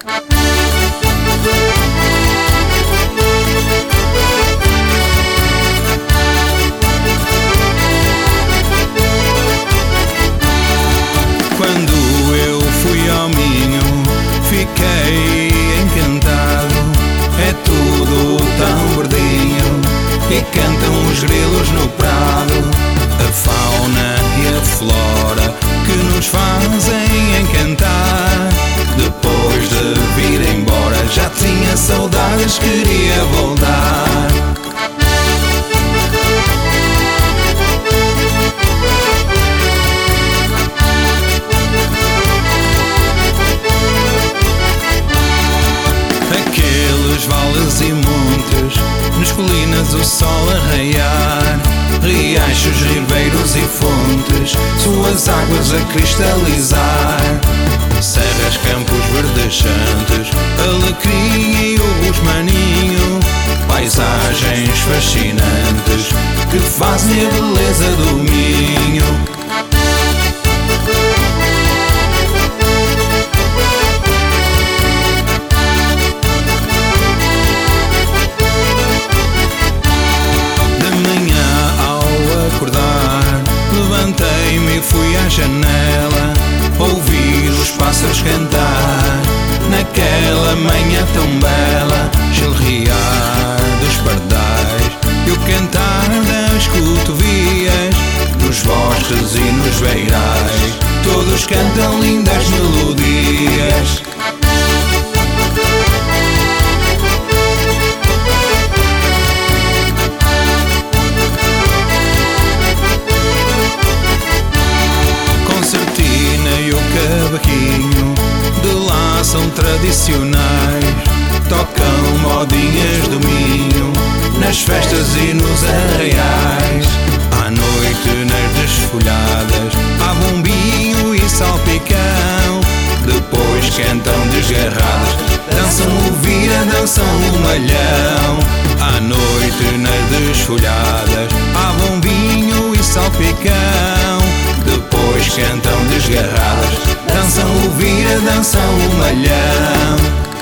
Quando eu fui ao Minho, fiquei encantado. É tudo tão verdinho e cantam os grilos no prado. A fauna e a flora que nos fazem encantar. Depois de vir embora já tinha saudades, queria voltar. Aqueles vales e montes, nas colinas o sol a raiar, riachos, ribeiros e fontes, suas águas a cristalizar, serras, campos verdechantes, alecrim e o rosmaninho, paisagens fascinantes que fazem a beleza do Minho. Levantei-me e fui à janela, ouvir os pássaros cantar. Naquela manhã tão bela, chilrear dos pardais e o cantar das cotovias, nos bosques e nos beirais, todos cantam lindas melodias. De lá são tradicionais, tocam modinhas do Minho, nas festas e nos arraiais. À noite nas desfolhadas, há bombinho e salpicão, depois cantam desgarradas, dançam o vira, dançam o malhão. À noite nas desfolhadas, há bombinho e salpicão, depois cantam desgarradas, dançam o vira, dançam o malhão.